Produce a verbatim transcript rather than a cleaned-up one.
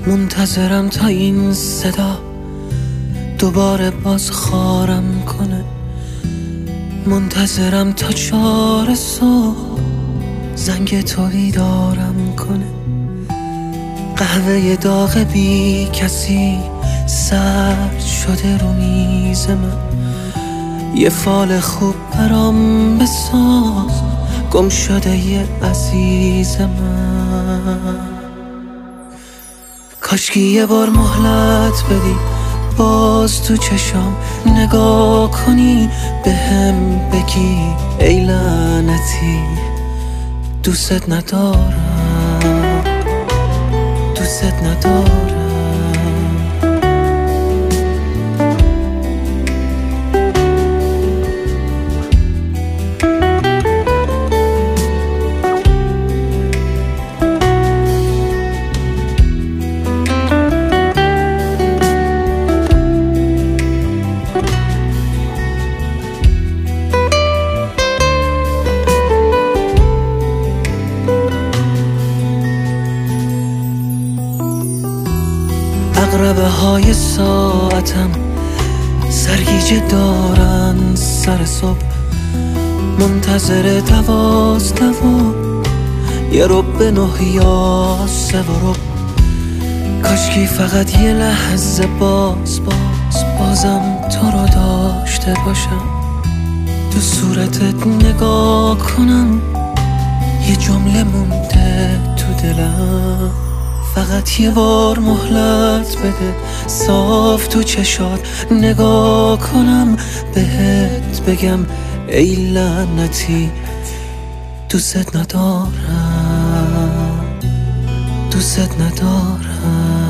منتظرم تا این صدا دوباره باز خارم کنه، منتظرم تا چهار صبح زنگ تو بیدارم کنه. قهوه داغ بی کسی سرد شده رو میز من، یه فال خوب برام بساز گم شده یه عزیز من. کاشکی یه بار مهلت بدی باز تو چشام نگاه کنی، به هم بگی ای لعنتی دوست ندارم، دوست ندارم. عقربه های ساعتم سرگیجه دارن سر صبح، منتظر دوازده و یه رب به نه یا سه و رب. کاشکی فقط یه لحظه باز باز بازم تو رو داشته باشم، تو صورتت نگاه کنم، یه جمله مونده تو دلم. فقط یه بار مهلت بده صاف تو چشات نگاه کنم، بهت بگم ای لعنتی دوست ندارم، دوست ندارم.